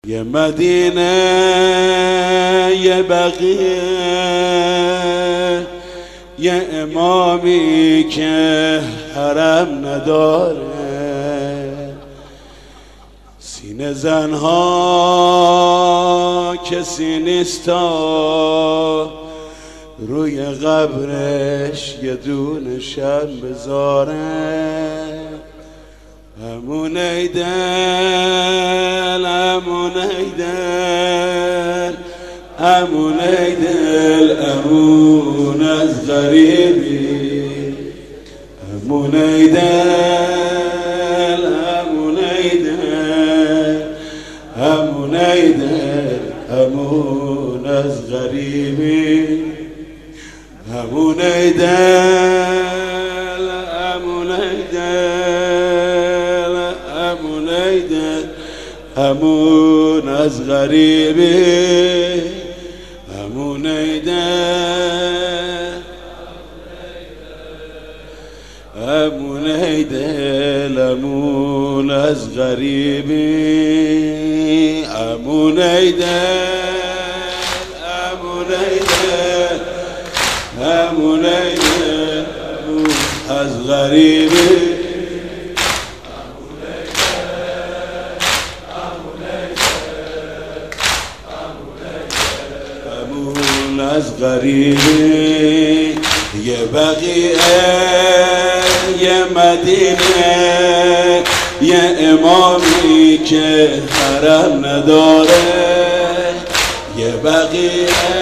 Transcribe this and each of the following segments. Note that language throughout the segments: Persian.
یه مدینه یه بقیه یه امامی که حرم نداره، سینه زنها کسی نیستا روی قبرش یه دونه شب بذاره. امون ایدل امون ایدل امون ایدل امون از غریبی، امون ایدل امون ایدل امون ایدل امون از غریبی، امون ایدل امون ایدل امون ایدل امون از غریبی، امون ایدل امون ایدل امون از غریبی، امون ایدل امون ایدل امون ایدل امون از غریبی، از غریبی. یه بقیه یه مدینه یه امامی که حرم نداره، یه بقیه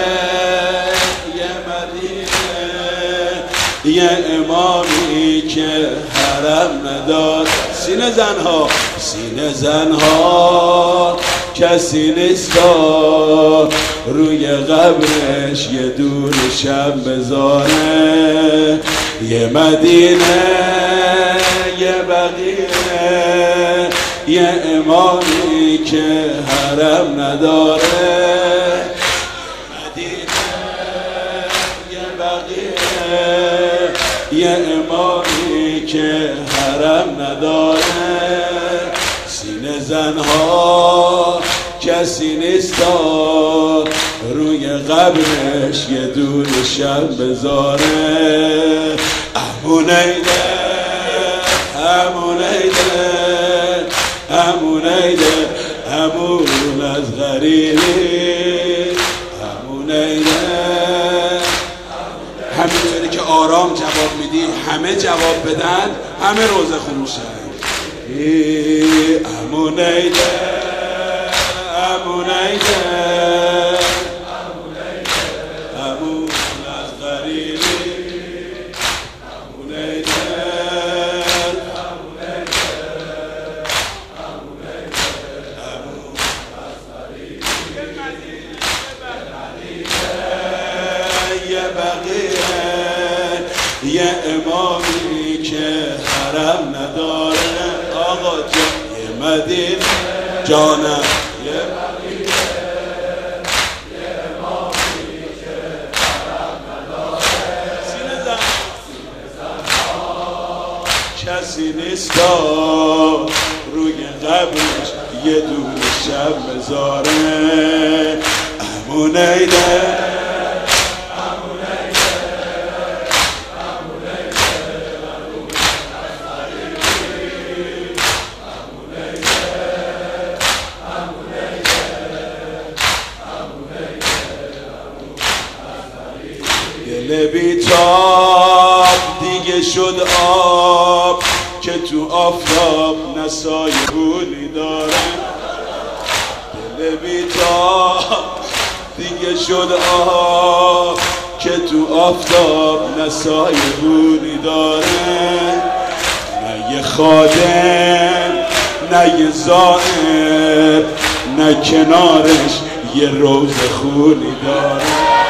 یه مدینه یه امامی که حرم نداره. سینه زنها سینه زنها کسی نیستا روی قبرش یه دونه شب بذاره. یه مدینه یه بقیه یه امامی که حرم نداره، مدینه یه بقیه یه امامی که حرم نداره. سینه زنها کسی نیستا روی قبرش یه دونه شب بذاره. امون ایدل امون ایدل امون ایدل امون از غریبی، امون ایدل. همینطوری که آرام جواب میدی همه جواب بدن، همه روزه خروشن. امون ایدل امون ایدل امون از غریبی، امون ایدل امون از غریبی. یه بقیه یه امامی که حرم نداره. آقا جان یه مدینه جانم یه بقیه یه امامی که حرم نداره. سینه زنها کسی نیستا روی قبرش یه دونه شب بذاره. امون ایدل دل بیتاب دیگه شد آب که تو آفتاب نسای بونی داره. دل بیتاب دیگه شد آب که تو آفتاب نسای بونی داره. نه یه خادم نه یه زائر نه کنارش یه روز خونی داره.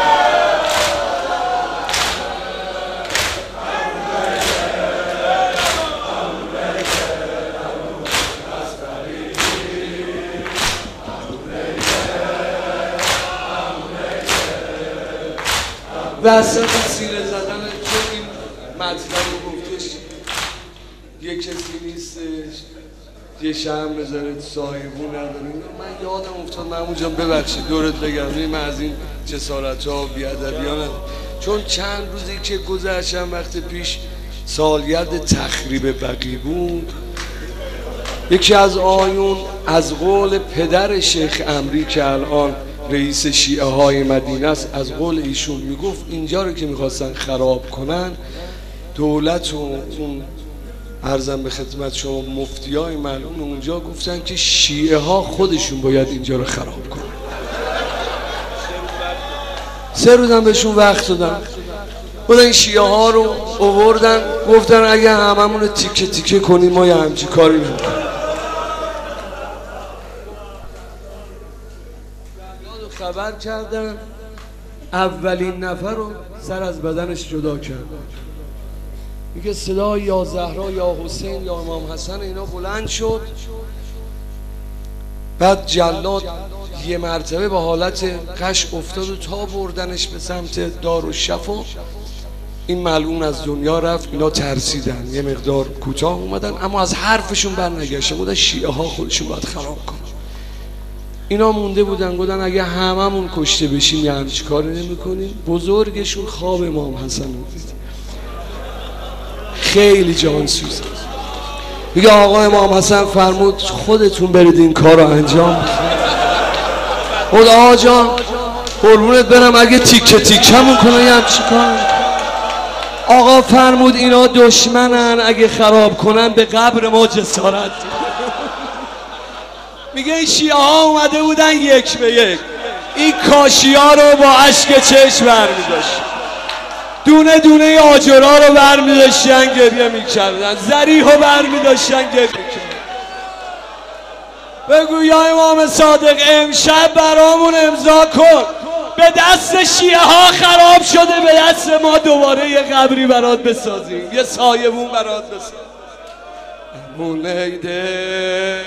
وسط سینه زدن چون این مطلب رو گفتش یه کسی نیستش یه شم بذارید صاحبون نداره. من یادم افتاد محمود جان ببخشید دورت بگم من از این جسارت ها بی‌ادبی‌ها چون چند روزی که گذشتم وقت پیش سالگرد تخریب بقی بود، یکی از آیون از قول پدر شیخ امری که الان رئیس شیعه های مدینه است، از قول ایشون میگفت اینجا رو که میخواستن خراب کنن دولت و اون عرضم به خدمت شما مفتیای ملعون اونجا گفتن که شیعه ها خودشون باید اینجا رو خراب کنن. 3 روزم بهشون وقت دادن، بودن این شیعه ها رو آوردن گفتن اگه هممون رو تیکه تیکه کنیم ما یه همچی کاری میکنیم. خبر کردن اولین نفر رو سر از بدنش جدا کردن. میگه صدا یا زهرا یا حسین یا امام حسن اینا بلند شد. بعد جلاد یه مرتبه به حالت قش افتاد و تا بردنش به سمت دارالشفا این ملعون از دنیا رفت. اینا ترسیدن یه مقدار کوتاه اومدن اما از حرفشون برنگشتن، بودن شیعه ها خودشون باید خراب کنن. اینا مونده بودن گفتن اگه هممون کشته بشیم یه همچی کاری نمی کنیم. بزرگشون خواب امام حسن رو دید، خیلی جان سوزه. میگه آقا امام حسن فرمود خودتون برید این کار رو انجام خود آقا جان قربونت برم اگه تیکه تیکمون کنه یه همچی کار. آقا فرمود اینا دشمنن اگه خراب کنن به قبر ما جسارت. میگه این شیعه ها اومده بودن یک به یک این کاشی ها رو با اشک چشم برمیداشت، دونه دونه آجرها رو برمیداشتن گریه میکردن، زریح رو برمیداشتن گریه میکردن. بگو یا امام صادق امشب برامون امضا کن به دست شیعه ها خراب شده، به دست ما دوباره یه قبری برات بسازیم، یه سایبون برات بسازیم. امونیده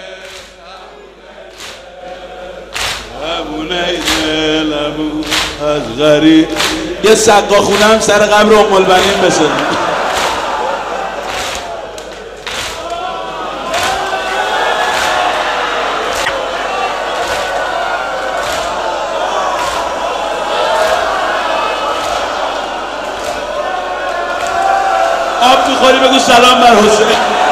امونه دل امون از غریب یه سقا خونم سر قبر ام البنین بسازیم. آب میخوری بگو سلام بر حسین.